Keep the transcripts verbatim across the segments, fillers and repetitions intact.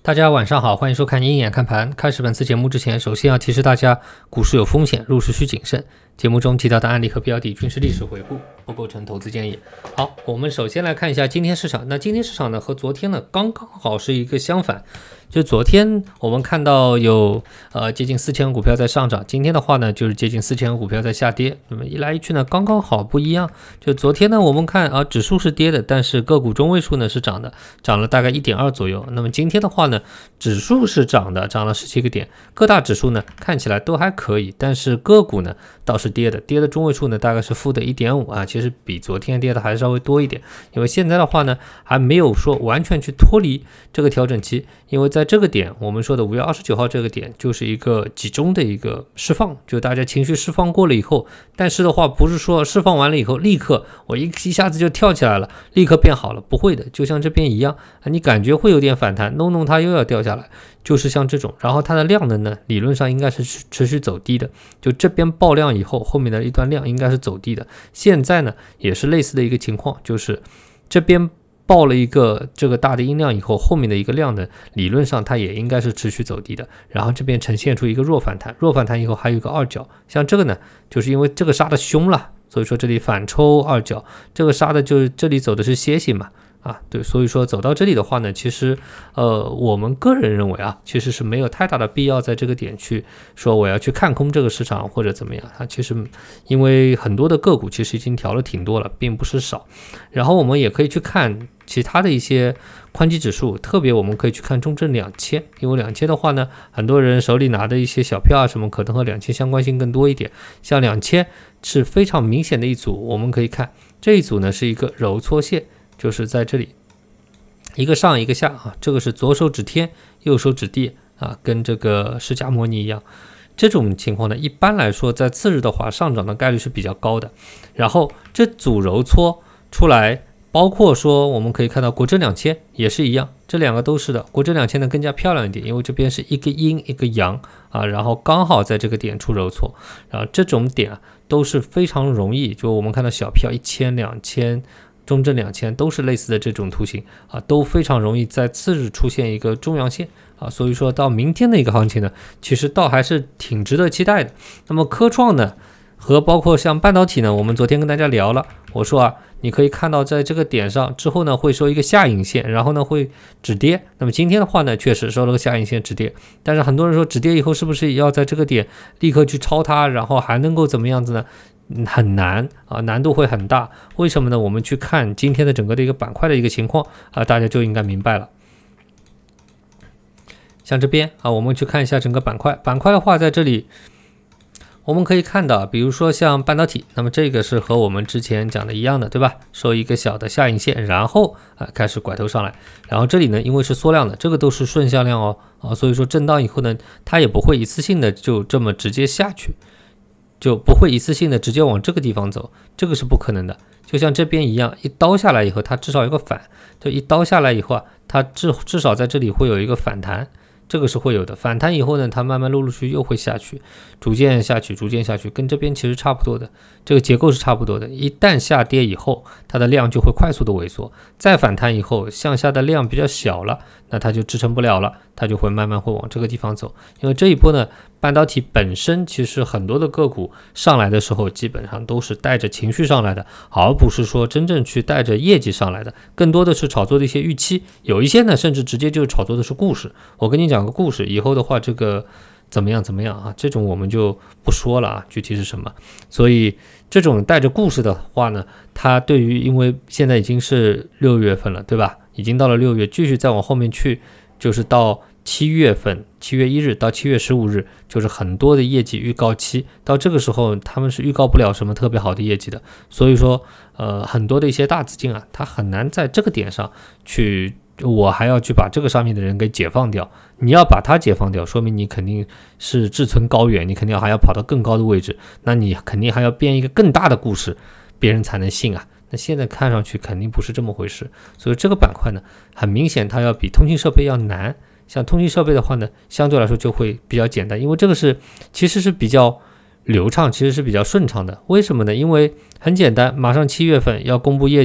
大家晚上好，欢迎收看鹰眼看盘。开始本次节目之前，首先要提示大家，股市有风险，入市需谨慎。节目中提到的案例和标的均是历史回顾，不构成投资建议。好，我们首先来看一下今天市场。那今天市场呢，和昨天呢刚刚好是一个相反。就昨天我们看到有呃接近四千个股票在上涨，今天的话呢就是接近四千个股票在下跌。那么一来一去呢，刚刚好不一样。就昨天呢，我们看啊指数是跌的，但是个股中位数呢是涨的，涨了大概 一点二 左右。那么今天的话呢，指数是涨的，涨了十七个点，各大指数呢看起来都还可以，但是个股呢倒是跌的，跌的中位数呢大概是负的 一点五 啊，其实比昨天跌的还稍微多一点。因为现在的话呢还没有说完全去脱离这个调整期，因为在这个点我们说的五月二十九号这个点就是一个集中的一个释放，就大家情绪释放过了以后，但是的话不是说释放完了以后立刻我一一下子就跳起来了，立刻变好了，不会的，就像这边一样，你感觉会有点反弹，弄弄它又要掉下来，就是像这种。然后它的量能呢理论上应该是持续走低的，就这边爆量以后后面的一段量应该是走低的。现在呢也是类似的一个情况，就是这边爆了一个这个大的音量以后，后面的一个量呢理论上它也应该是持续走低的，然后这边呈现出一个弱反弹，弱反弹以后还有一个二角，像这个呢就是因为这个杀的凶了，所以说这里反抽二角，这个杀的就是这里走的是楔形嘛啊，对，所以说走到这里的话呢，其实呃，我们个人认为啊，其实是没有太大的必要在这个点去说我要去看空这个市场或者怎么样。它其实因为很多的个股其实已经调了挺多了，并不是少。然后我们也可以去看其他的一些宽基指数，特别我们可以去看中证两千，因为两千的话呢，很多人手里拿的一些小票啊什么，可能和两千相关性更多一点。像两千是非常明显的一组，我们可以看这一组呢是一个揉搓线。就是在这里一个上一个下啊，这个是左手指天右手指地啊，跟这个释迦摩尼一样。这种情况呢一般来说在次日的话上涨的概率是比较高的。然后这组揉搓出来，包括说我们可以看到国证两千也是一样，这两个都是的。国证两千呢更加漂亮一点，因为这边是一个阴一个阳啊，然后刚好在这个点出揉搓，然后这种点啊都是非常容易，就我们看到小票一千两千中证两千都是类似的这种图形啊，都非常容易在次日出现一个中阳线啊，所以说到明天的一个行情呢，其实倒还是挺值得期待的。那么科创呢，和包括像半导体呢，我们昨天跟大家聊了，我说啊，你可以看到在这个点上之后呢，会收一个下影线，然后呢会止跌。那么今天的话呢，确实收了个下影线止跌，但是很多人说止跌以后是不是要在这个点立刻去抄它，然后还能够怎么样子呢？很难啊，难度会很大。为什么呢？我们去看今天的整个的一个板块的一个情况啊，大家就应该明白了。像这边啊，我们去看一下整个板块，板块的话，在这里我们可以看到，比如说像半导体，那么这个是和我们之前讲的一样的，对吧？收一个小的下影线，然后啊开始拐头上来，然后这里呢，因为是缩量的，这个都是顺向量哦啊，所以说震荡以后呢，它也不会一次性的就这么直接下去。就不会一次性的直接往这个地方走，这个是不可能的。就像这边一样，一刀下来以后，它至少有个反，就一刀下来以后啊，它至至少在这里会有一个反弹，这个是会有的。反弹以后呢，它慢慢陆陆续续又会下去，逐渐下去，逐渐下去，跟这边其实差不多的，这个结构是差不多的。一旦下跌以后，它的量就会快速的萎缩，再反弹以后，向下的量比较小了，那它就支撑不了了，它就会慢慢会往这个地方走。因为这一波呢，半导体本身其实很多的个股上来的时候基本上都是带着情绪上来的，而不是说真正去带着业绩上来的，更多的是炒作的一些预期，有一些呢甚至直接就是炒作的是故事。我跟你讲个故事，以后的话这个怎么样怎么样啊，这种我们就不说了啊，具体是什么。所以这种带着故事的话呢，它对于因为现在已经是六月份了，对吧？已经到了六月，继续再往后面去，就是到七月份，七月一日到七月十五日，就是很多的业绩预告期，到这个时候他们是预告不了什么特别好的业绩的，所以说呃很多的一些大资金啊，它很难在这个点上去，我还要去把这个上面的人给解放掉。你要把它解放掉，说明你肯定是志存高远，你肯定还要跑到更高的位置，那你肯定还要编一个更大的故事，别人才能信啊。那现在看上去肯定不是这么回事，所以这个板块呢，很明显它要比通信设备要难。像通信设备的话呢，相对来说就会比较简单，因为这个是其实是比较流畅，其实是比较顺畅的。为什么呢？因为很简单，马上七月份要公布业绩了，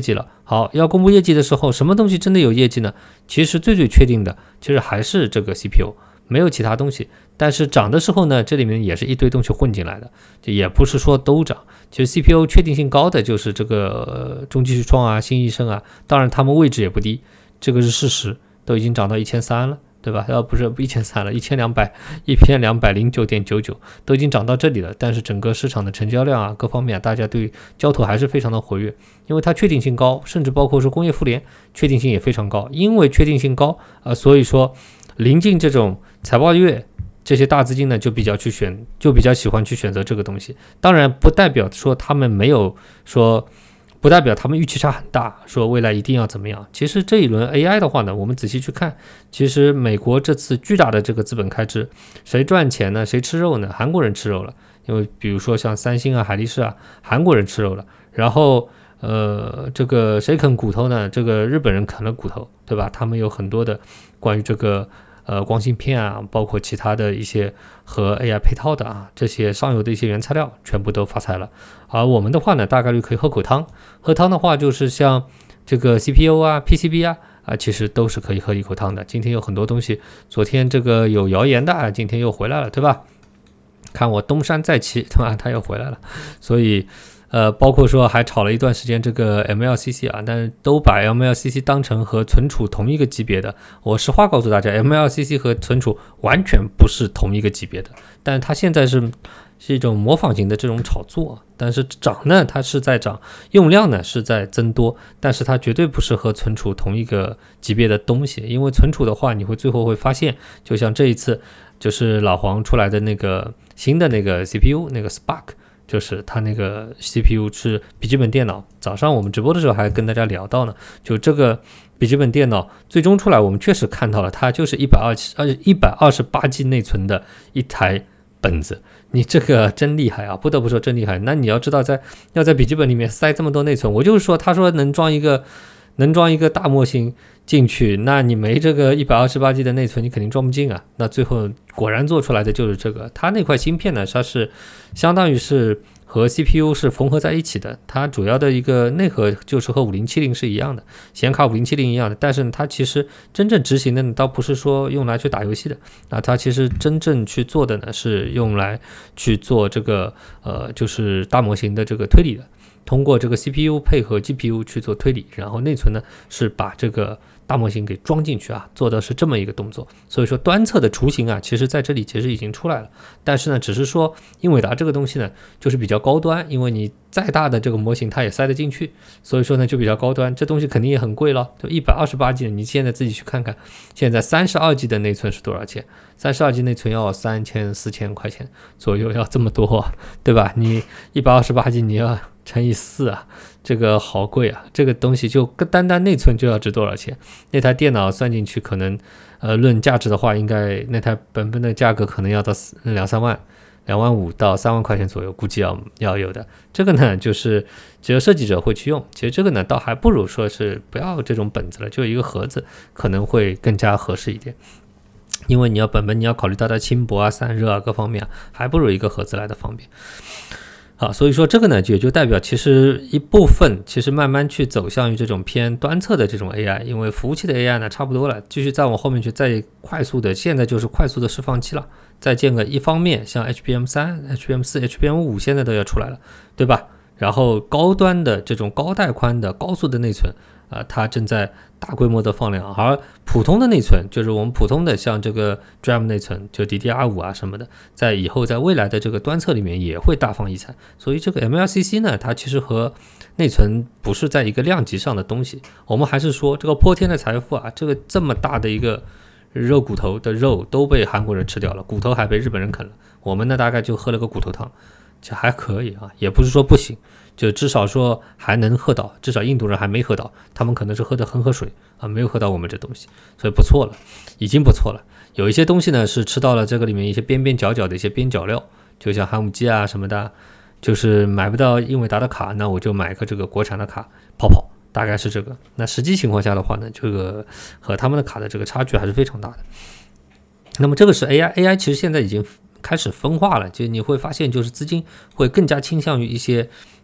好，要公布业绩的时候，什么东西真的有业绩呢？其实最最确定的，其实还是这个 C P U， 没有其他东西。但是涨的时候呢，这里面也是一堆东西混进来的，就也不是说都涨。其实 C P U 确定性高的就是这个、呃、中继视创啊、新易胜啊，当然他们位置也不低，这个是事实，都已经涨到一千三百了。对吧？要不是一千三了，一千两百，一千两百零九点九九，都已经涨到这里了。但是整个市场的成交量啊，各方面、啊、大家对交投还是非常的活跃，因为它确定性高，甚至包括说工业妇联确定性也非常高。因为确定性高啊、呃，所以说临近这种财报月，这些大资金呢就比较去选，就比较喜欢去选择这个东西。当然，不代表说他们没有说。不代表他们预期差很大，说未来一定要怎么样。其实这一轮 A I 的话呢，我们仔细去看，其实美国这次巨大的这个资本开支，谁赚钱呢？谁吃肉呢？韩国人吃肉了，因为比如说像三星啊、海力士啊，韩国人吃肉了。然后呃，这个谁啃骨头呢？这个日本人啃了骨头，对吧？他们有很多的关于这个。呃，光芯片啊，包括其他的一些和 A I 配套的啊，这些上游的一些原材料，全部都发财了。而我们的话呢，大概率可以喝口汤。喝汤的话，就是像这个 C P U 啊、P C B 啊，啊，其实都是可以喝一口汤的。今天有很多东西，昨天这个有谣言的啊，今天又回来了，对吧？看我东山再起，对吧？他又回来了，所以。呃，包括说还炒了一段时间这个 M L C C 啊，但是都把 M L C C 当成和存储同一个级别的。我实话告诉大家 ，M L C C 和存储完全不是同一个级别的，但是它现在是是一种模仿型的这种炒作，但是涨呢，它是在涨，用量呢是在增多，但是它绝对不是和存储同一个级别的东西，因为存储的话，你会最后会发现，就像这一次就是老黄出来的那个新的那个 C P U 那个 Spark。就是它那个 C P U 是笔记本电脑，早上我们直播的时候还跟大家聊到呢，就这个笔记本电脑最终出来，我们确实看到了，它就是一百二十呃一百二十八 G 内存的一台本子，你这个真厉害啊，不得不说真厉害。那你要知道在，在要在笔记本里面塞这么多内存，我就是说，他说能装一个能装一个大模型进去，那你没这个一百二十八 G 的内存，你肯定装不进啊。那最后果然做出来的就是这个，它那块芯片呢，它是相当于是和 C P U 是缝合在一起的，它主要的一个内核就是和五零七零是一样的，显卡五零七零一样的，但是它其实真正执行的呢，倒不是说用来去打游戏的，那它其实真正去做的呢，是用来去做这个呃，就是大模型的这个推理的。通过这个 C P U 配合 G P U 去做推理，然后内存呢是把这个大模型给装进去啊，做的是这么一个动作。所以说端侧的雏形啊，其实在这里其实已经出来了，但是呢，只是说英伟达这个东西呢，就是比较高端，因为你再大的这个模型它也塞得进去，所以说呢就比较高端，这东西肯定也很贵了，就一百二十八 G 的，你现在自己去看看，现在三十二 G 的内存是多少钱？三十二 G 内存要三千四千块钱左右，要这么多，对吧？你一百二十八 G 你要乘以四啊，这个好贵啊！这个东西就单单内存就要值多少钱？那台电脑算进去，可能呃论价值的话，应该那台本本的价格可能要到两三万、两万五到三万块钱左右，估计要要有的。这个呢，就是只有设计者会去用。其实这个呢，倒还不如说是不要这种本子了，就一个盒子可能会更加合适一点。因为你要本本，你要考虑到它轻薄啊、散热啊各方面啊，还不如一个盒子来的方便。好，所以说这个呢，也就代表其实一部分其实慢慢去走向于这种偏端侧的这种 A I， 因为服务器的 A I 呢差不多了，继续再往后面去再快速的，现在就是快速的释放器了，再建个一方面像 H B M 三、H B M 四、H B M 五现在都要出来了，对吧？然后高端的这种高带宽的高速的内存啊、呃，它正在大规模的放量，而普通的内存就是我们普通的像这个 D R A M 内存，就 D D R 五 啊什么的，在以后在未来的这个端侧里面也会大放异彩。所以这个 M L C C 呢，它其实和内存不是在一个量级上的东西。我们还是说这个泼天的财富啊，这个这么大的一个肉骨头的肉都被韩国人吃掉了，骨头还被日本人啃了，我们呢大概就喝了个骨头汤。这还可以啊，也不是说不行，就至少说还能喝到，至少印度人还没喝到，他们可能是喝的恒河水啊，没有喝到我们这东西，所以不错了，已经不错了。有一些东西呢是吃到了这个里面一些边边角角的一些边角料，就像寒武纪啊什么的，就是买不到英伟达的卡，那我就买个这个国产的卡跑跑，大概是这个。那实际情况下的话呢，这个和他们的卡的这个差距还是非常大的。那么这个是 A I，A I 其实现在已经开始分化了，就你会发现，就是资金会更加倾向于一些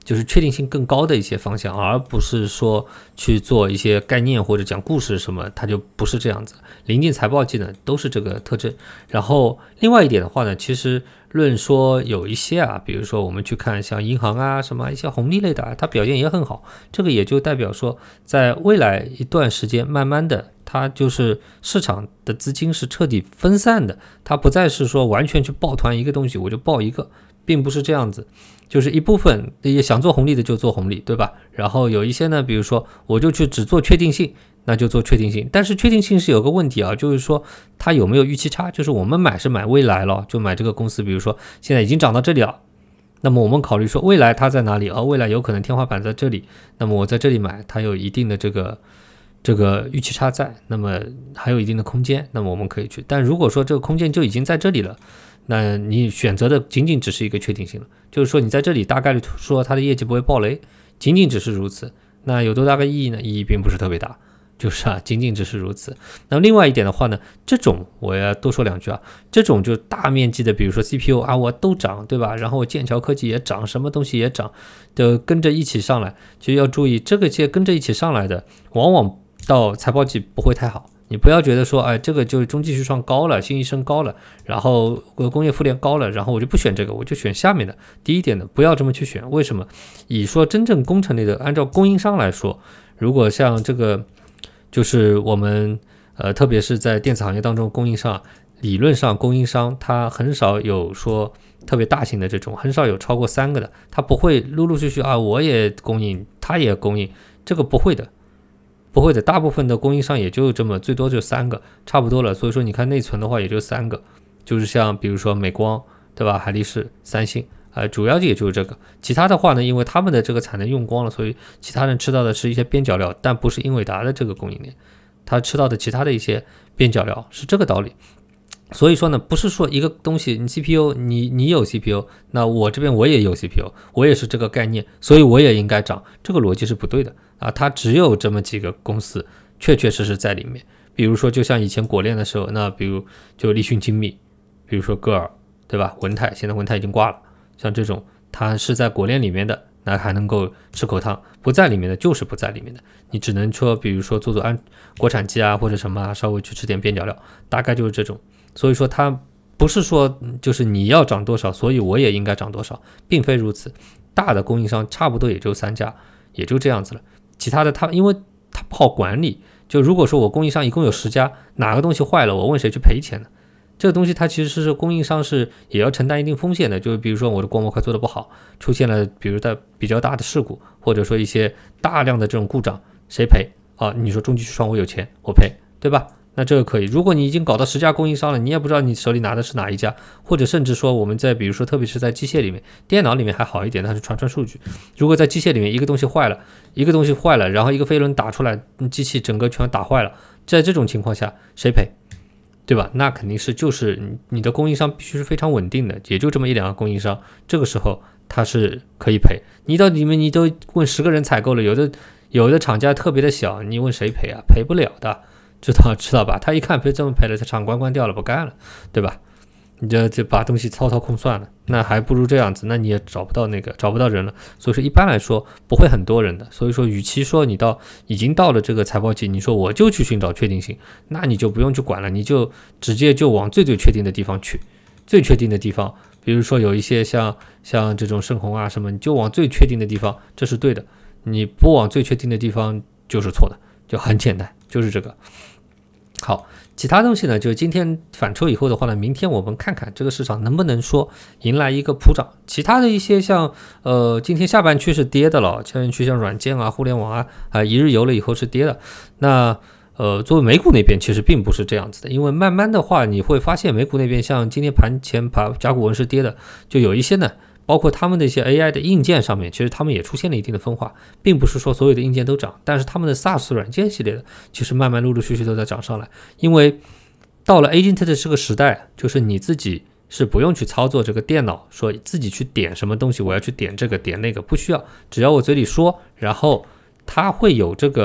就是确定性更高的一些方向，而不是说去做一些概念或者讲故事什么，它就不是这样子。临近财报季呢，都是这个特征。然后另外一点的话呢，其实论说有一些啊，比如说我们去看像银行啊什么一些红利类的、啊，它表现也很好，这个也就代表说，在未来一段时间，慢慢的它就是市场的资金是彻底分散的，它不再是说完全去抱团一个东西我就抱一个，并不是这样子。就是一部分也想做红利的就做红利，对吧？然后有一些呢，比如说我就去只做确定性，那就做确定性。但是确定性是有个问题啊，就是说它有没有预期差？就是我们买是买未来了，就买这个公司，比如说现在已经涨到这里了，那么我们考虑说未来它在哪里？而、哦、未来有可能天花板在这里，那么我在这里买，它有一定的这个这个预期差在，那么还有一定的空间，那么我们可以去。但如果说这个空间就已经在这里了，那你选择的仅仅只是一个确定性了，就是说你在这里大概率说它的业绩不会爆雷，仅仅只是如此。那有多大个意义呢？意义并不是特别大，就是啊，仅仅只是如此。那另外一点的话呢，这种我要多说两句啊，这种就大面积的，比如说 C P U 啊，我都涨，对吧？然后剑桥科技也涨，什么东西也涨，都跟着一起上来，就要注意这个些跟着一起上来的，往往到财报季不会太好。你不要觉得说，哎，这个就是中继续创高了，新一升高了，然后工业富联高了，然后我就不选这个，我就选下面的。第一点呢，不要这么去选。为什么？以说真正工程类的，按照供应商来说，如果像这个，就是我们呃，特别是在电子行业当中，供应商理论上供应商它很少有说特别大型的这种，很少有超过三个的，它不会陆陆续续啊，我也供应，他也供应，这个不会的。不会的，大部分的供应商也就这么最多就三个，差不多了。所以说你看内存的话也就三个，就是像比如说美光，对吧？海力士、三星，呃，主要也就是这个。其他的话呢，因为他们的这个产能用光了，所以其他人吃到的是一些边角料，但不是英伟达的这个供应链，他吃到的其他的一些边角料，是这个道理。所以说呢，不是说一个东西，你 C P U， 你你有 C P U， 那我这边我也有 C P U， 我也是这个概念，所以我也应该涨，这个逻辑是不对的啊。它只有这么几个公司确确实实在里面。比如说，就像以前果链的时候，那比如就立讯精密，比如说歌尔，对吧？文泰，现在文泰已经挂了，像这种它是在果链里面的，那还能够吃口汤；不在里面的就是不在里面的，你只能说，比如说做做安国产机啊或者什么啊，稍微去吃点边角料，大概就是这种。所以说它不是说就是你要涨多少，所以我也应该涨多少，并非如此。大的供应商差不多也就三家，也就这样子了。其他的它因为它不好管理，就如果说我供应商一共有十家，哪个东西坏了，我问谁去赔钱呢？这个东西它其实是供应商是也要承担一定风险的，就是比如说我的光模块做的不好，出现了比如在比较大的事故，或者说一些大量的这种故障，谁赔啊？你说中继续创我有钱我赔，对吧？那这个可以。如果你已经搞到十家供应商了，你也不知道你手里拿的是哪一家，或者甚至说我们在比如说特别是在机械里面，电脑里面还好一点，它是传传数据。如果在机械里面一个东西坏了，一个东西坏了，然后一个飞轮打出来，机器整个全打坏了，在这种情况下谁赔？对吧？那肯定是就是你的供应商必须是非常稳定的，也就这么一两个供应商，这个时候它是可以赔。你到里面你都问十个人采购了，有的有的厂家特别的小，你问谁赔啊？赔不了的。知道知道吧？他一看别这么赔了，他厂关关掉了，不干了，对吧？你就就把东西掏掏空算了，那还不如这样子，那你也找不到那个找不到人了。所以说一般来说不会很多人的。所以说，与其说你到已经到了这个财报季，你说我就去寻找确定性，那你就不用去管了，你就直接就往最最确定的地方去。最确定的地方，比如说有一些像像这种盛虹啊什么，你就往最确定的地方，这是对的。你不往最确定的地方就是错的，就很简单，就是这个。好，其他东西呢，就今天反抽以后的话呢，明天我们看看这个市场能不能说迎来一个普涨。其他的一些像呃，今天下半区是跌的了，下半区像软件啊、互联网啊啊，一日游了以后是跌的。那呃，作为美股那边其实并不是这样子的，因为慢慢的话你会发现美股那边像今天盘前盘甲骨文是跌的，就有一些呢。包括他们的一些 A I 的硬件上面，其实他们也出现了一定的分化，并不是说所有的硬件都涨，但是他们的 SaaS 软件系列的，其实慢慢陆陆续续都在涨上来。因为到了 Agent 的这个时代，就是你自己是不用去操作这个电脑，说自己去点什么东西，我要去点这个点那个，不需要，只要我嘴里说，然后它会有这个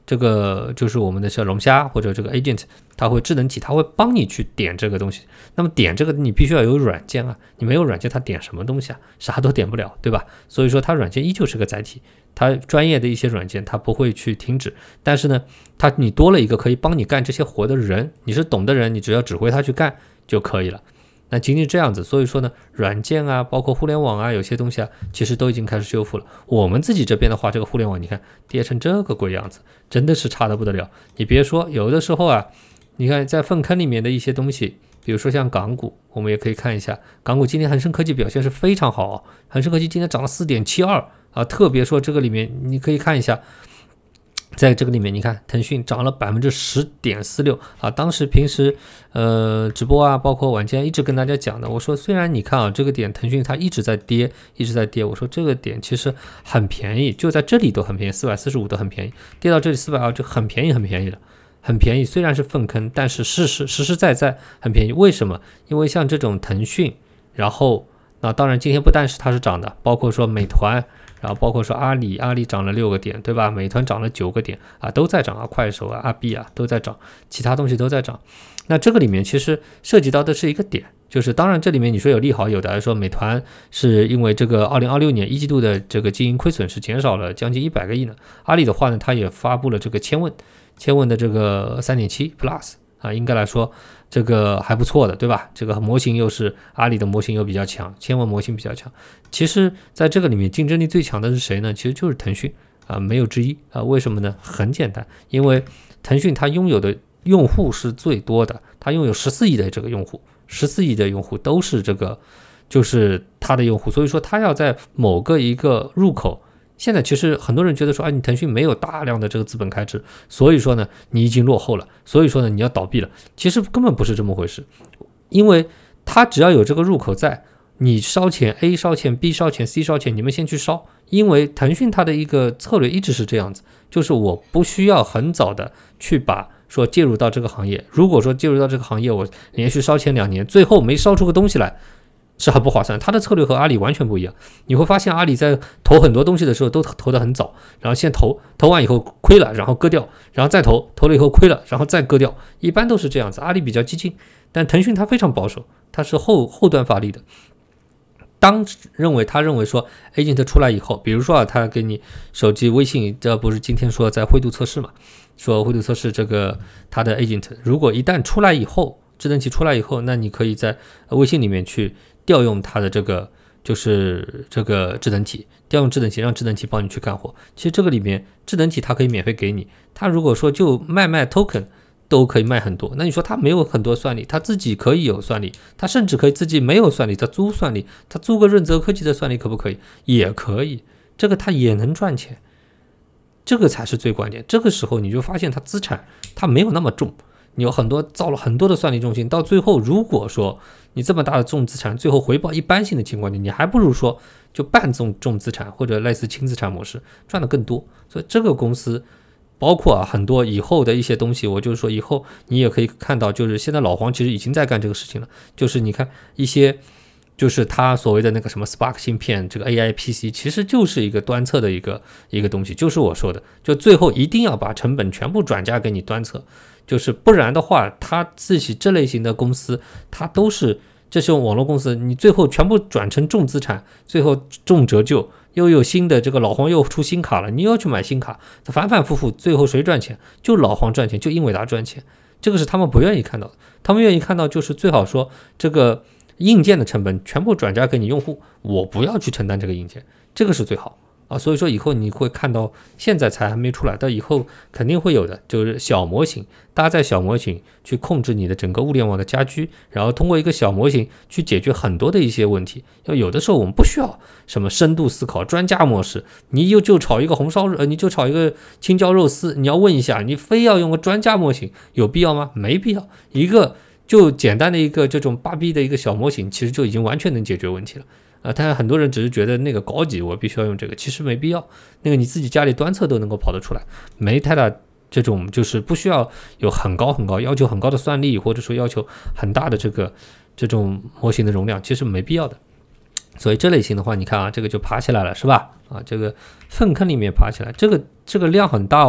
这个就是我们的像龙虾或者这个 agent， 它会智能体，它会帮你去点这个东西。那么点这个你必须要有软件啊，你没有软件它点什么东西啊？啥都点不了，对吧？所以说它软件依旧是个载体，它专业的一些软件它不会去停止，但是呢，它你多了一个可以帮你干这些活的人，你是懂的人，你只要指挥他去干就可以了。那仅仅这样子，所以说呢，软件啊，包括互联网啊，有些东西啊，其实都已经开始修复了。我们自己这边的话，这个互联网你看跌成这个鬼样子，真的是差得不得了。你别说，有的时候啊，你看在粪坑里面的一些东西，比如说像港股，我们也可以看一下，港股今天恒生科技表现是非常好啊，恒生科技今天涨了 四点七二 啊，特别说这个里面你可以看一下。在这个里面，你看腾讯涨了 百分之十点四六 啊！当时平时呃直播啊，包括晚间一直跟大家讲的，我说虽然你看啊这个点腾讯它一直在跌，一直在跌，我说这个点其实很便宜，就在这里都很便宜，四百四十五都很便宜，跌到这里四百二就很便宜很便宜了，很便宜。虽然是粪坑，但是实实实实在在很便宜。为什么？因为像这种腾讯，然后那当然今天不但是它是涨的，包括说美团。然后包括说阿里，阿里涨了六个点，对吧？美团涨了九个点啊，都在涨啊，快手啊、阿币啊都在涨，其他东西都在涨。那这个里面其实涉及到的是一个点，就是当然这里面你说有利好，有的说美团是因为这个二零二六年一季度的这个经营亏损是减少了将近一百个亿呢。阿里的话呢，它也发布了这个千问，千问的这个 三点七 Plus 啊，应该来说这个还不错的，对吧？这个模型又是阿里的模型又比较强，千问模型比较强。其实在这个里面竞争力最强的是谁呢？其实就是腾讯啊，没有之一啊。为什么呢？很简单，因为腾讯它拥有的用户是最多的，它拥有十四亿的这个用户，十四亿的用户都是这个就是它的用户，所以说它要在某个一个入口。现在其实很多人觉得说，啊，你腾讯没有大量的这个资本开支，所以说呢，你已经落后了，所以说呢，你要倒闭了。其实根本不是这么回事，因为它只要有这个入口在，你烧钱 A 烧钱 B 烧钱 C 烧钱，你们先去烧。因为腾讯它的一个策略一直是这样子，就是我不需要很早的去把说介入到这个行业。如果说介入到这个行业，我连续烧钱两年，最后没烧出个东西来，是很不划算。他的策略和阿里完全不一样。你会发现阿里在投很多东西的时候都投得很早，然后先投，投完以后亏了，然后割掉，然后再投，投了以后亏了，然后再割掉，一般都是这样子。阿里比较激进，但腾讯它非常保守，它是后后端发力的。当认为他认为说 agent 出来以后，比如说啊，他给你手机微信，这不是今天说在灰度测试嘛？说灰度测试这个他的 agent， 如果一旦出来以后，智能体出来以后，那你可以在微信里面去调用它的这个就是这个智能体，调用智能体，让智能体帮你去干活。其实这个里面智能体它可以免费给你，它如果说就卖卖 token。都可以卖很多，那你说他没有很多算力，他自己可以有算力，他甚至可以自己没有算力，他租算力，他租个润泽科技的算力可不可以？也可以，这个他也能赚钱，这个才是最关键。这个时候你就发现他资产他没有那么重，你有很多造了很多的算力中心，到最后如果说你这么大的重资产，最后回报一般性的情况下，你还不如说就半重重资产或者类似轻资产模式赚的更多。所以这个公司。包括啊很多以后的一些东西，我就是说以后你也可以看到，就是现在老黄其实已经在干这个事情了，就是你看一些就是他所谓的那个什么 Spark 芯片，这个 A I P C 其实就是一个端侧的一个一个东西，就是我说的，就最后一定要把成本全部转嫁给你端侧，就是不然的话，他自己这类型的公司，它都是这种网络公司，你最后全部转成重资产，最后重折旧。又有新的这个老黄又出新卡了，你又要去买新卡，反反复复，最后谁赚钱？就老黄赚钱，就英伟达赚钱，这个是他们不愿意看到的。他们愿意看到就是最好说这个硬件的成本全部转嫁给你用户，我不要去承担这个硬件，这个是最好啊。所以说以后你会看到，现在才还没出来，到以后肯定会有的，就是小模型搭载小模型去控制你的整个物联网的家居，然后通过一个小模型去解决很多的一些问题。要有的时候我们不需要什么深度思考专家模式，你又就炒一个红烧肉，呃，你就炒一个青椒肉丝，你要问一下，你非要用个专家模型，有必要吗？没必要。一个就简单的一个这种八 B 的一个小模型，其实就已经完全能解决问题了。啊，但很多人只是觉得那个高级，我必须要用这个，其实没必要。那个你自己家里端侧都能够跑得出来，没太大这种就是不需要有很高很高要求很高的算力，或者说要求很大的这个这种模型的容量，其实没必要的。所以这类型的话，你看啊，这个就爬起来了，是吧？啊，这个粪坑里面爬起来，这个这个量很大哦，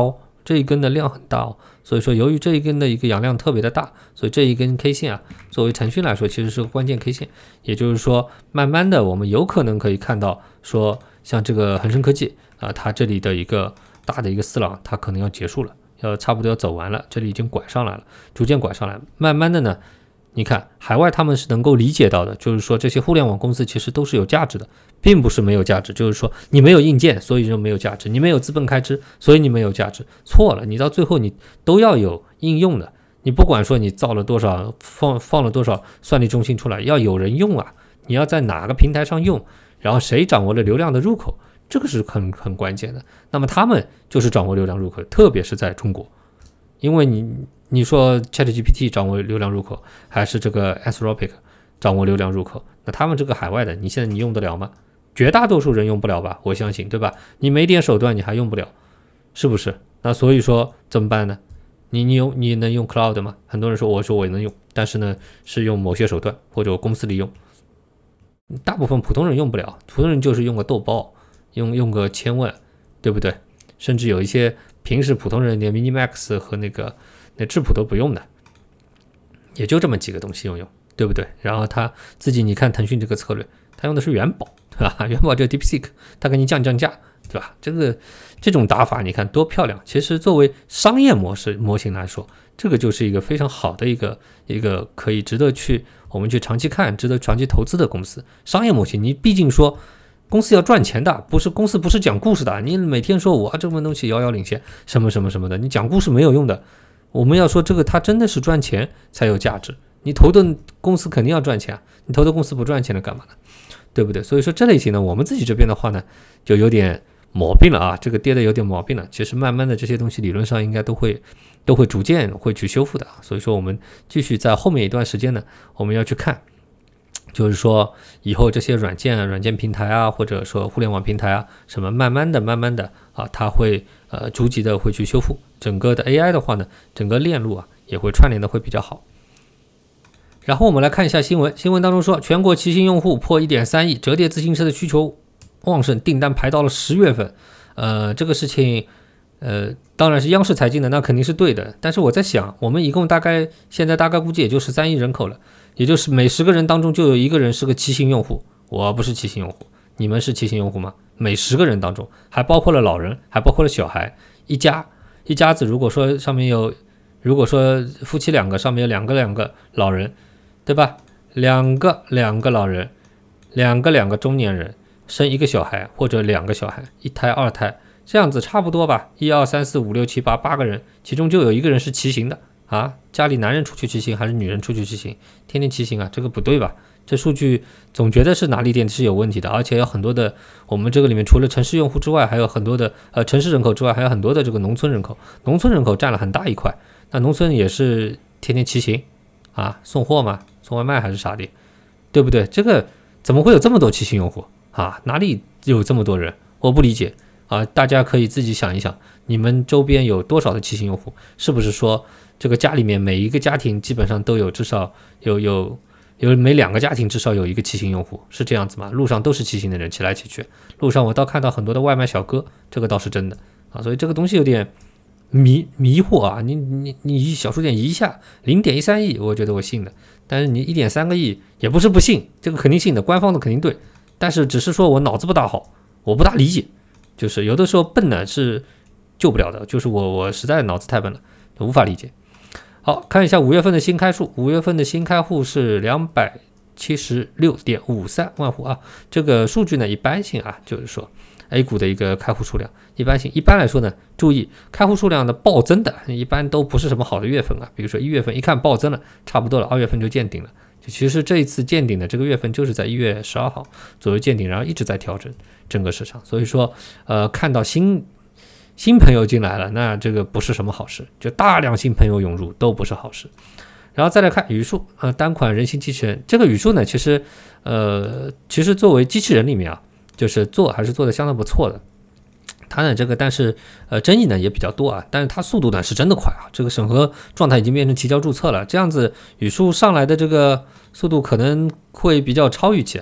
这一根的量很大哦，所以说由于这一根的一个阳量特别的大，所以这一根 K 线啊，作为腾讯来说其实是个关键 K 线，也就是说慢慢的我们有可能可以看到说像这个恒生科技啊，它这里的一个大的一个四浪它可能要结束了，要差不多要走完了，这里已经拐上来了，逐渐拐上来，慢慢的呢你看海外他们是能够理解到的，就是说这些互联网公司其实都是有价值的，并不是没有价值，就是说你没有硬件所以就没有价值，你没有资本开支所以你没有价值，错了，你到最后你都要有应用的，你不管说你造了多少放放了多少算力中心出来，要有人用啊，你要在哪个平台上用，然后谁掌握了流量的入口，这个是很很关键的。那么他们就是掌握流量入口，特别是在中国，因为你你说 ChatGPT 掌握流量入口，还是这个 Anthropic 掌握流量入口，那他们这个海外的，你现在你用得了吗？绝大多数人用不了吧，我相信，对吧？你没点手段你还用不了，是不是？那所以说怎么办呢？你你用你能用 Cloud 吗？很多人说我说我能用，但是呢是用某些手段或者我公司里用，大部分普通人用不了，普通人就是用个豆包，用用个千万，对不对？甚至有一些平时普通人连 Minimax 和那个那质谱都不用的，也就这么几个东西用用，对不对？然后他自己你看腾讯这个策略，他用的是元宝，对吧？元宝这个 DeepSeek， 他给你降降价，对吧？这个这种打法你看多漂亮。其实作为商业模式模型来说，这个就是一个非常好的一个一个可以值得去我们去长期看、值得长期投资的公司。商业模型，你毕竟说公司要赚钱的，不是公司不是讲故事的。你每天说我这么东西遥遥领先，什么什么什么的，你讲故事没有用的。我们要说这个它真的是赚钱才有价值，你投的公司肯定要赚钱啊，你投的公司不赚钱了干嘛呢？对不对？所以说这类型呢，我们自己这边的话呢，就有点毛病了啊，这个跌的有点毛病了。其实慢慢的这些东西理论上应该都会都会逐渐会去修复的，所以说我们继续在后面一段时间呢，我们要去看，就是说以后这些软件啊、软件平台啊，或者说互联网平台啊，什么慢慢的、慢慢的啊，它会呃逐级的会去修复。整个的 A I 的话呢，整个链路啊也会串联的会比较好。然后我们来看一下新闻，新闻当中说，全国骑行用户破 一点三亿，折叠自行车的需求旺盛，订单排到了十月份。呃，这个事情，呃，当然是央视财经的，那肯定是对的。但是我在想，我们一共大概现在大概估计也就十三亿人口了，也就是每十个人当中就有一个人是个骑行用户。我不是骑行用户，你们是骑行用户吗？每十个人当中还包括了老人，还包括了小孩，一家一家子，如果说上面有，如果说夫妻两个上面有两个两个老人，对吧？两个两个老人，两个两个中年人，生一个小孩或者两个小孩，一胎二胎，这样子差不多吧。一二三四五六七八八个人，其中就有一个人是骑行的啊。家里男人出去骑行还是女人出去骑行？天天骑行啊，这个不对吧？这数据总觉得是哪里点是有问题的，而且有很多的，我们这个里面除了城市用户之外，还有很多的呃城市人口之外，还有很多的这个农村人口，农村人口占了很大一块。那农村也是天天骑行啊，送货嘛，送外卖还是啥的，对不对？这个怎么会有这么多骑行用户啊？哪里有这么多人？我不理解啊！大家可以自己想一想，你们周边有多少的骑行用户？是不是说这个家里面每一个家庭基本上都有至少有有有每两个家庭至少有一个骑行用户？是这样子吗？路上都是骑行的人，骑来骑去，路上我倒看到很多的外卖小哥，这个倒是真的啊！所以这个东西有点迷迷惑啊！你你你小数点移一下零点一三亿，我觉得我信的。但是你一点三个亿也不是不信，这个肯定信的，官方的肯定对。但是只是说我脑子不大好，我不大理解，就是有的时候笨呢是救不了的，就是我我实在脑子太笨了，无法理解。好，看一下五月份的新开户，五月份的新开户是两百七十六点五三万户啊。这个数据呢一般性啊，就是说 A 股的一个开户数量一般性。一般来说呢，注意开户数量的暴增的，一般都不是什么好的月份啊。比如说一月份一看暴增了，差不多了，二月份就见顶了。其实这一次见顶的这个月份就是在一月十二号左右见顶，然后一直在调整整个市场。所以说，呃，看到新新朋友进来了，那这个不是什么好事，就大量新朋友涌入都不是好事。然后再来看语数，呃，单款人形机器人这个语数呢，其实，呃，其实作为机器人里面啊，就是做还是做的相当不错的。它呢这个但是呃争议呢也比较多啊，但是它速度呢是真的快啊，这个审核状态已经变成提交注册了，这样子语数上来的这个速度可能会比较超预期。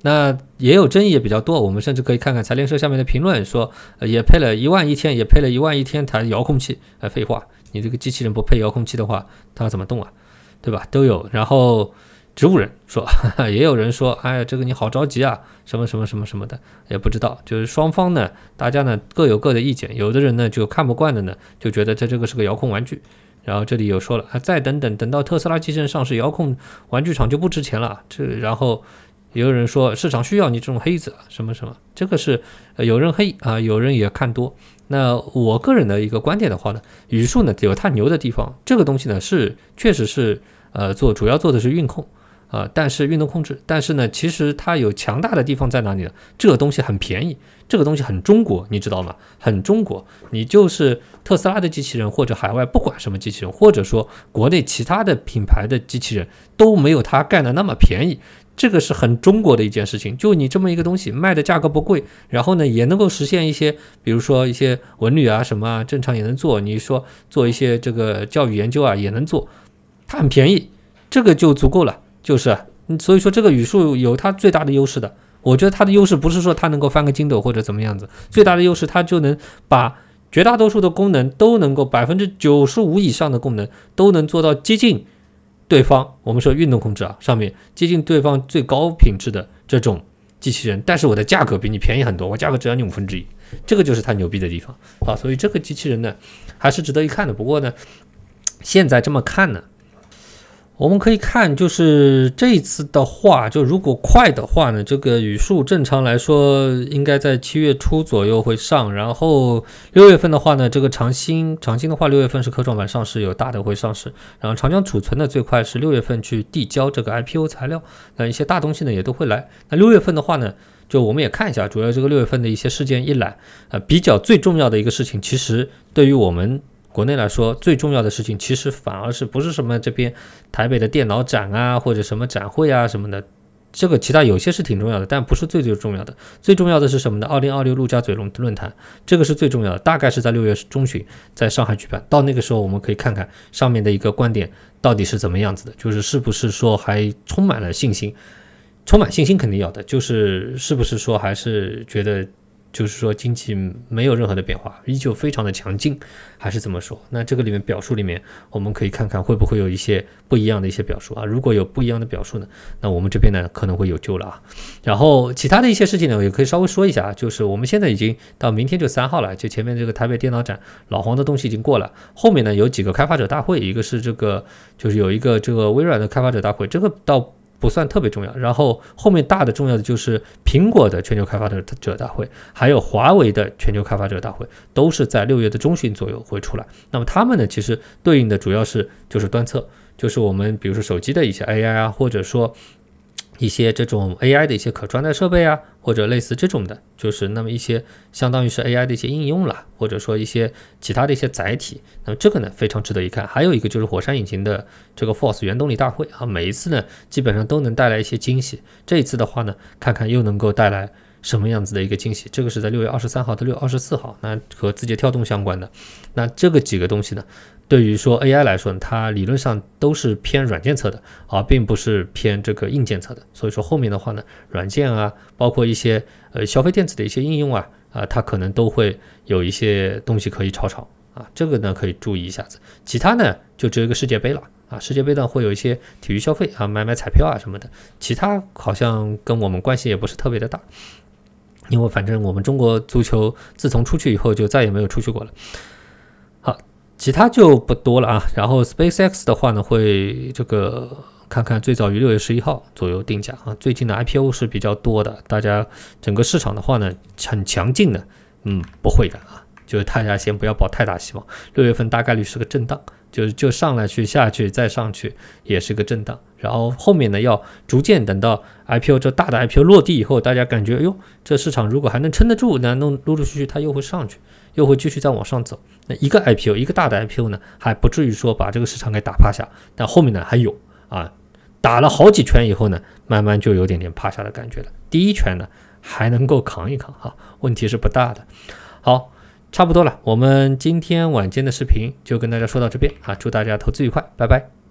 那也有争议也比较多，我们甚至可以看看财联社下面的评论说，呃、也配了一万一天，也配了一万一天台遥控器。呃，废话，你这个机器人不配遥控器的话，它怎么动啊？对吧？都有。然后植物人说，哈哈，也有人说，哎呀，这个你好着急啊，什么什么什么什么的，也不知道。就是双方呢，大家呢各有各的意见，有的人呢就看不惯的呢，就觉得这这个是个遥控玩具。然后这里有说了，啊，再等等，等到特斯拉机器人上市，遥控玩具厂就不值钱了。这然后。也有人说市场需要你这种黑子什么什么，这个是、呃、有人黑啊，有人也看多。那我个人的一个观点的话呢，宇树呢有它牛的地方，这个东西呢是确实是呃做主要做的是运控啊、呃，但是运动控制，但是呢其实它有强大的地方在哪里呢？这个东西很便宜，这个东西很中国，你知道吗？很中国，你就是特斯拉的机器人或者海外不管什么机器人，或者说国内其他的品牌的机器人都没有它干的那么便宜。这个是很中国的一件事情，就你这么一个东西卖的价格不贵，然后呢也能够实现一些，比如说一些文旅啊什么啊，正常也能做。你说做一些这个教育研究啊也能做，它很便宜，这个就足够了。就是所以说这个宇树有它最大的优势的，我觉得它的优势不是说它能够翻个筋斗或者怎么样子，最大的优势它就能把绝大多数的功能都能够百分之九十五以上的功能都能做到接近。对方，我们说运动控制啊，上面接近对方最高品质的这种机器人，但是我的价格比你便宜很多，我价格只要你五分之一，这个就是它牛逼的地方啊。所以这个机器人呢，还是值得一看的。不过呢，现在这么看呢，我们可以看，就是这一次的话，就如果快的话呢，这个宇树正常来说应该在七月初左右会上，然后六月份的话呢，这个长兴长兴的话，六月份是科创板上市，有大的会上市，然后长江储存的最快是六月份去递交这个 I P O 材料，那一些大东西呢也都会来。那六月份的话呢，就我们也看一下，主要这个六月份的一些事件一来，呃，比较最重要的一个事情，其实对于我们。国内来说最重要的事情其实反而是不是什么这边台北的电脑展啊或者什么展会啊什么的，这个其他有些是挺重要的，但不是最最重要的。最重要的是什么呢？二零二六陆家嘴论坛，这个是最重要的，大概是在六月中旬在上海举办。到那个时候我们可以看看上面的一个观点到底是怎么样子的，就是是不是说还充满了信心，充满信心肯定要的，就是是不是说还是觉得就是说经济没有任何的变化，依旧非常的强劲，还是怎么说？那这个里面表述里面，我们可以看看会不会有一些不一样的一些表述啊？如果有不一样的表述呢，那我们这边呢可能会有救了啊。然后其他的一些事情呢，我也可以稍微说一下，就是我们现在已经到明天就三号了，就前面这个台北电脑展，老黄的东西已经过了，后面呢有几个开发者大会，一个是这个就是有一个这个微软的开发者大会，这个到。不算特别重要，然后后面大的重要的就是苹果的全球开发者大会，还有华为的全球开发者大会，都是在六月的中旬左右会出来。那么他们呢，其实对应的主要是就是端侧，就是我们比如说手机的一些 A I 啊，或者说一些这种 A I 的一些可穿戴设备啊，或者类似这种的，就是那么一些相当于是 A I 的一些应用啦，或者说一些其他的一些载体。那么这个呢非常值得一看。还有一个就是火山引擎的这个 Force 原动力大会啊，每一次呢基本上都能带来一些惊喜。这一次的话呢，看看又能够带来什么样子的一个惊喜。这个是在六月二十三号到六月二十四号，那和字节跳动相关的。那这个几个东西呢，对于说 A I 来说，它理论上都是偏软件侧的，而并不是偏这个硬件侧的。所以说后面的话呢，软件啊，包括一些呃消费电子的一些应用啊，啊，它可能都会有一些东西可以炒炒啊，这个呢可以注意一下子。其他呢就只有一个世界杯了啊，世界杯呢会有一些体育消费啊，买买彩票啊什么的，其他好像跟我们关系也不是特别的大。因为反正我们中国足球自从出去以后就再也没有出去过了。好，其他就不多了啊。然后 SpaceX 的话呢，会这个看看最早于六月十一号左右定价啊。最近的 I P O 是比较多的，大家整个市场的话呢很强劲的，嗯，不会的啊，就是大家先不要抱太大希望。六月份大概率是个震荡，就就上来去下去再上去也是个震荡。然后后面呢，要逐渐等到 I P O 这大的 I P O 落地以后，大家感觉，哎呦，这市场如果还能撑得住，那弄陆陆续续它又会上去，又会继续再往上走。那一个 I P O， 一个大的 I P O 呢，还不至于说把这个市场给打趴下，但后面呢还有啊，打了好几拳以后呢，慢慢就有点点趴下的感觉了。第一拳呢还能够扛一扛哈，问题是不大的。好，差不多了，我们今天晚间的视频就跟大家说到这边啊，祝大家投资愉快，拜拜。